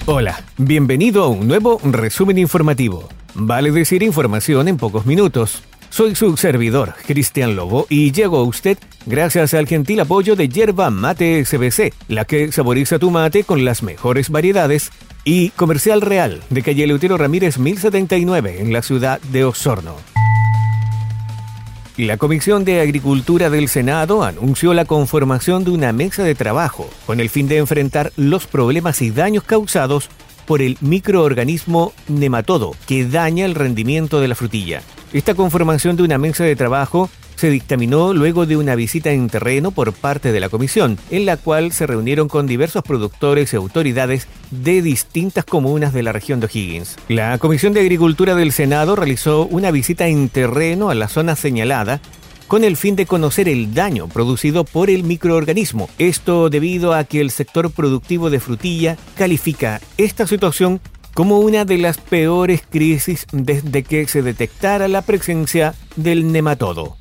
Hola, bienvenido a un nuevo resumen informativo. Vale decir información en pocos minutos. Soy su servidor, Cristian Lobo, y llego a usted gracias al gentil apoyo de Yerba Mate SBC, la que saboriza tu mate con las mejores variedades, y Comercial Real, de calle Eleuterio Ramírez 1079, en la ciudad de Osorno. La Comisión de Agricultura del Senado anunció la conformación de una mesa de trabajo con el fin de enfrentar los problemas y daños causados por el microorganismo nematodo que daña el rendimiento de la frutilla. Esta conformación de una mesa de trabajo se dictaminó luego de una visita en terreno por parte de la comisión, en la cual se reunieron con diversos productores y autoridades de distintas comunas de la región de O'Higgins. La Comisión de Agricultura del Senado realizó una visita en terreno a la zona señalada con el fin de conocer el daño producido por el microorganismo. Esto debido a que el sector productivo de frutilla califica esta situación como una de las peores crisis desde que se detectara la presencia del nematodo.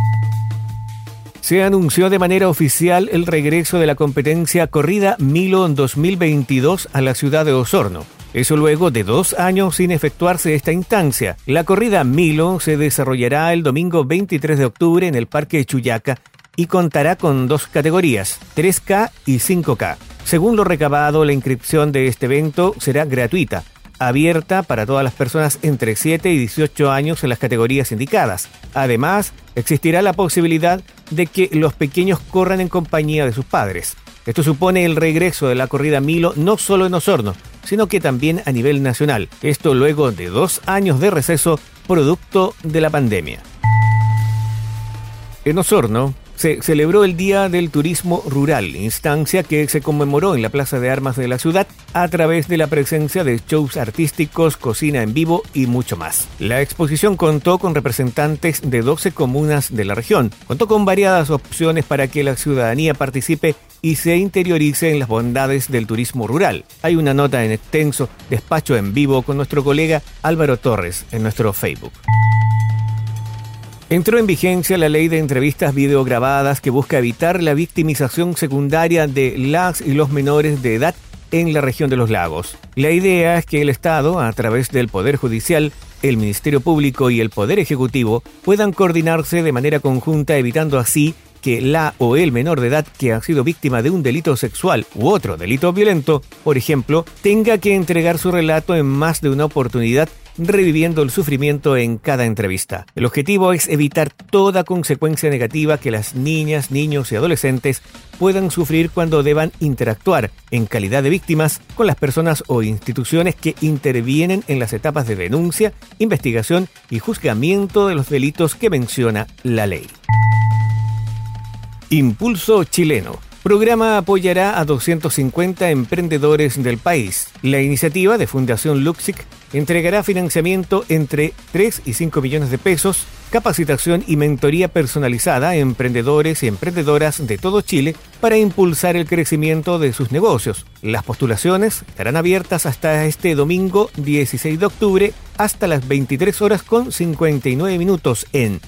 Se anunció de manera oficial el regreso de la competencia Corrida Milo 2022 a la ciudad de Osorno. Eso luego de 2 años sin efectuarse esta instancia. La Corrida Milo se desarrollará el domingo 23 de octubre en el Parque Chuyaca y contará con 2 categorías, 3K y 5K. Según lo recabado, la inscripción de este evento será gratuita, abierta para todas las personas entre 7 y 18 años en las categorías indicadas. Además, existirá la posibilidad de que los pequeños corran en compañía de sus padres. Esto supone el regreso de la Corrida Milo no solo en Osorno, sino que también a nivel nacional. Esto luego de 2 años de receso producto de la pandemia. En Osorno se celebró el Día del Turismo Rural, instancia que se conmemoró en la Plaza de Armas de la ciudad a través de la presencia de shows artísticos, cocina en vivo y mucho más. La exposición contó con representantes de 12 comunas de la región. Contó con variadas opciones para que la ciudadanía participe y se interiorice en las bondades del turismo rural. Hay una nota en extenso despacho en vivo con nuestro colega Álvaro Torres en nuestro Facebook. Entró en vigencia la ley de entrevistas videograbadas que busca evitar la victimización secundaria de las y los menores de edad en la región de los lagos. La idea es que el Estado, a través del Poder Judicial, el Ministerio Público y el Poder Ejecutivo, puedan coordinarse de manera conjunta, evitando así que la o el menor de edad que ha sido víctima de un delito sexual u otro delito violento, por ejemplo, tenga que entregar su relato en más de una oportunidad, reviviendo el sufrimiento en cada entrevista. El objetivo es evitar toda consecuencia negativa que las niñas, niños y adolescentes puedan sufrir cuando deban interactuar en calidad de víctimas con las personas o instituciones que intervienen en las etapas de denuncia, investigación y juzgamiento de los delitos que menciona la ley. Impulso Chileno. Programa apoyará a 250 emprendedores del país. La iniciativa de Fundación Luxic entregará financiamiento entre 3 y 5 millones de pesos, capacitación y mentoría personalizada a emprendedores y emprendedoras de todo Chile para impulsar el crecimiento de sus negocios. Las postulaciones estarán abiertas hasta este domingo 16 de octubre hasta las 23:59 en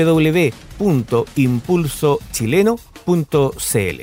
www.impulsochileno.cl.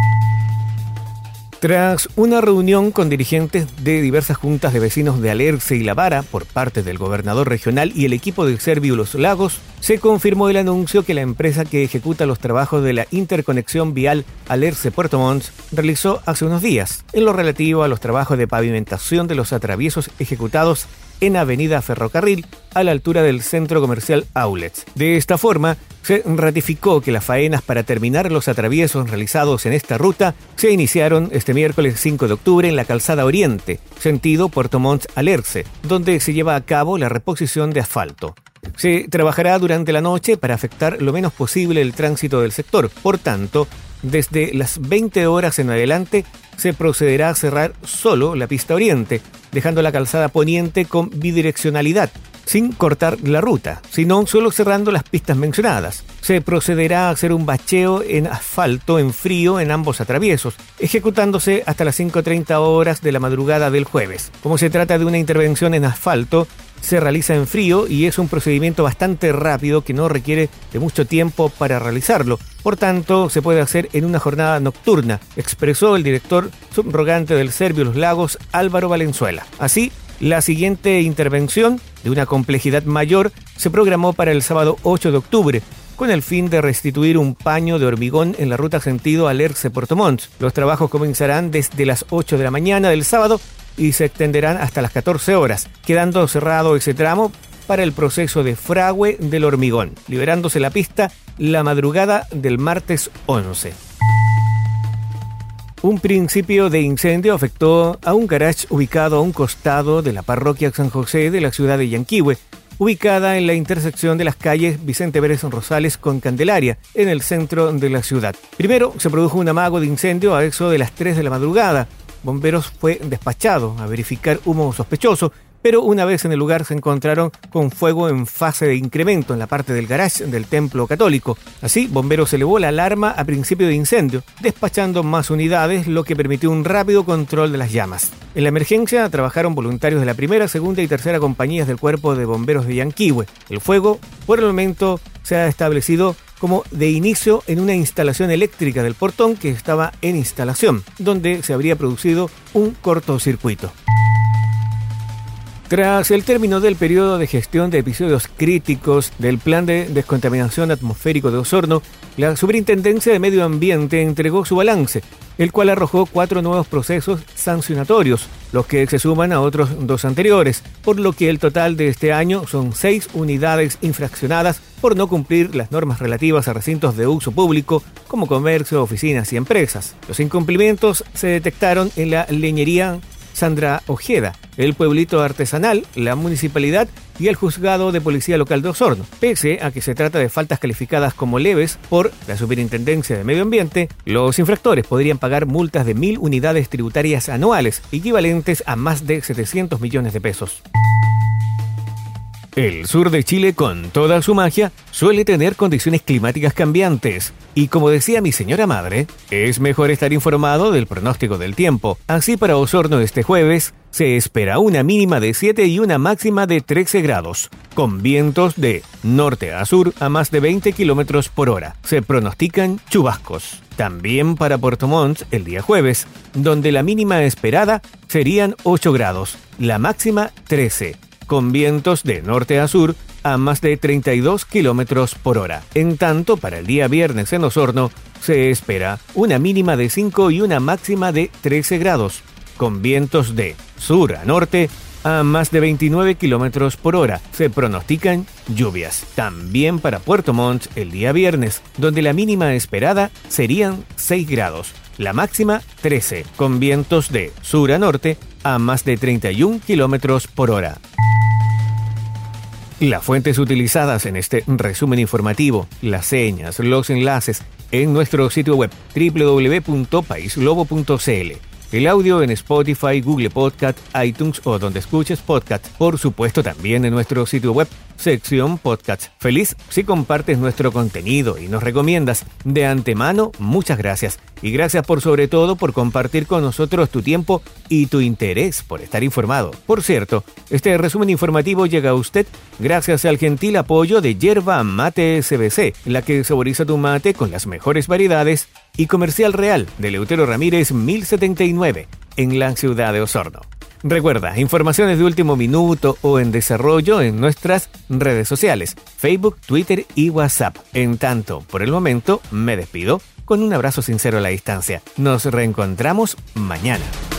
Tras una reunión con dirigentes de diversas juntas de vecinos de Alerce y La Vara por parte del gobernador regional y el equipo de Servio Los Lagos, se confirmó el anuncio que la empresa que ejecuta los trabajos de la interconexión vial Alerce-Puerto Montt realizó hace unos días, en lo relativo a los trabajos de pavimentación de los atraviesos ejecutados en Avenida Ferrocarril, a la altura del centro comercial Outlets. De esta forma, se ratificó que las faenas para terminar los atraviesos realizados en esta ruta se iniciaron este miércoles 5 de octubre en la calzada Oriente, sentido Puerto Montt Alerce, donde se lleva a cabo la reposición de asfalto. Se trabajará durante la noche para afectar lo menos posible el tránsito del sector. Por tanto, desde las 20 horas en adelante se procederá a cerrar solo la pista Oriente, dejando la calzada Poniente con bidireccionalidad. sin cortar la ruta, sino solo cerrando las pistas mencionadas. Se procederá a hacer un bacheo en asfalto en frío en ambos atraviesos, ejecutándose hasta las 5:30 horas de la madrugada del jueves. Como se trata de una intervención en asfalto, se realiza en frío y es un procedimiento bastante rápido que no requiere de mucho tiempo para realizarlo. Por tanto, se puede hacer en una jornada nocturna, expresó el director subrogante del Servio Los Lagos, Álvaro Valenzuela. Así, la siguiente intervención, de una complejidad mayor, se programó para el sábado 8 de octubre, con el fin de restituir un paño de hormigón en la ruta sentido Alerce-Puerto Montt. Los trabajos comenzarán desde las 8 de la mañana del sábado y se extenderán hasta las 14 horas, quedando cerrado ese tramo para el proceso de fragüe del hormigón, liberándose la pista la madrugada del martes 11. Un principio de incendio afectó a un garage ubicado a un costado de la parroquia San José de la ciudad de Yanquihue, ubicada en la intersección de las calles Vicente Pérez Rosales con Candelaria, en el centro de la ciudad. Primero se produjo un amago de incendio a eso de las 3 de la madrugada. Bomberos fue despachado a verificar humo sospechoso, pero una vez en el lugar se encontraron con fuego en fase de incremento en la parte del garage del templo católico. Así, Bomberos elevó la alarma a principio de incendio, despachando más unidades, lo que permitió un rápido control de las llamas. En la emergencia trabajaron voluntarios de la primera, segunda y tercera compañías del Cuerpo de Bomberos de Yanquihue. El fuego, por el momento, se ha establecido como de inicio en una instalación eléctrica del portón que estaba en instalación, donde se habría producido un cortocircuito. Tras el término del periodo de gestión de episodios críticos del Plan de Descontaminación Atmosférico de Osorno, la Superintendencia de Medio Ambiente entregó su balance, el cual arrojó 4 nuevos procesos sancionatorios, los que se suman a otros 2 anteriores, por lo que el total de este año son 6 unidades infraccionadas por no cumplir las normas relativas a recintos de uso público como comercio, oficinas y empresas. Los incumplimientos se detectaron en la leñería Sandra Ojeda, el pueblito artesanal, la municipalidad y el juzgado de policía local de Osorno. Pese a que se trata de faltas calificadas como leves por la Superintendencia de Medio Ambiente, los infractores podrían pagar multas de 1.000 unidades tributarias anuales, equivalentes a más de 700 millones de pesos. El sur de Chile, con toda su magia, suele tener condiciones climáticas cambiantes. Y como decía mi señora madre, es mejor estar informado del pronóstico del tiempo. Así, para Osorno este jueves, se espera una mínima de 7 y una máxima de 13 grados, con vientos de norte a sur a más de 20 kilómetros por hora. Se pronostican chubascos. También para Puerto Montt el día jueves, donde la mínima esperada serían 8 grados, la máxima 13. Con vientos de norte a sur a más de 32 kilómetros por hora. En tanto, para el día viernes en Osorno se espera una mínima de 5 y una máxima de 13 grados, con vientos de sur a norte a más de 29 kilómetros por hora. Se pronostican lluvias. También para Puerto Montt el día viernes, donde la mínima esperada serían 6 grados, la máxima 13, con vientos de sur a norte a más de 31 kilómetros por hora. Las fuentes utilizadas en este resumen informativo, las señas, los enlaces en nuestro sitio web www.paislobo.cl. El audio en Spotify, Google Podcast, iTunes o donde escuches podcast. Por supuesto, también en nuestro sitio web, sección podcast. Feliz si compartes nuestro contenido y nos recomiendas. De antemano, muchas gracias. Y gracias sobre todo por compartir con nosotros tu tiempo y tu interés por estar informado. Por cierto, este resumen informativo llega a usted gracias al gentil apoyo de Yerba Mate SBC, la que saboriza tu mate con las mejores variedades, y Comercial Real de Eleuterio Ramírez 1079 en la ciudad de Osorno. Recuerda, informaciones de último minuto o en desarrollo en nuestras redes sociales, Facebook, Twitter y WhatsApp. En tanto, por el momento, me despido con un abrazo sincero a la distancia. Nos reencontramos mañana.